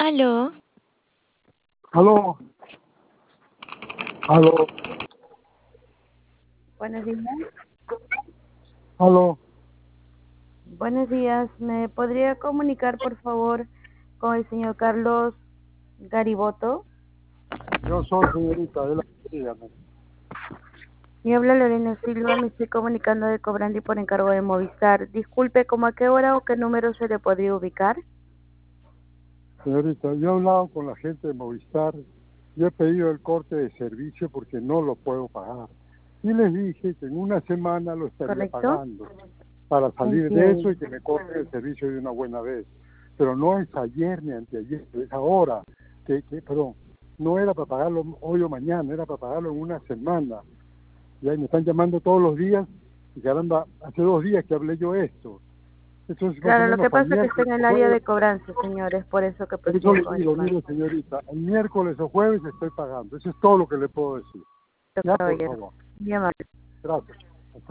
Aló, Aló, aló, Buenos días. aló. Buenos días. ¿Me podría comunicar, por favor, con el señor Carlos Gariboto? Yo soy señorita, dígame. Y habla Lorena Silva, me estoy comunicando de Cobrandi por encargo de Movistar. Disculpe, ¿cómo a qué hora o qué número se le podría ubicar? Señorita, yo he hablado con la gente de Movistar, yo he pedido el corte de servicio porque no lo puedo pagar. Y les dije que en una semana lo estaría ¿Correcto? pagando para salir de eso Entiendo. y que me corten el servicio de una buena vez. Pero no es ayer ni anteayer, es ahora. Perdón, no era para pagarlo hoy o mañana, era para pagarlo en una semana. Y ahí me están llamando todos los días y caramba, hace 2 días que hablé yo esto. Entonces, más o Claro, lo menos que para el pasa es que está miércoles en o el área jueves, de cobranza, señores, por eso que eso procede le con el digo, llamado. mire señorita, el miércoles o jueves estoy pagando. Eso es todo lo que le puedo decir. Ya, por Caballero, favor. muy amable. Gracias.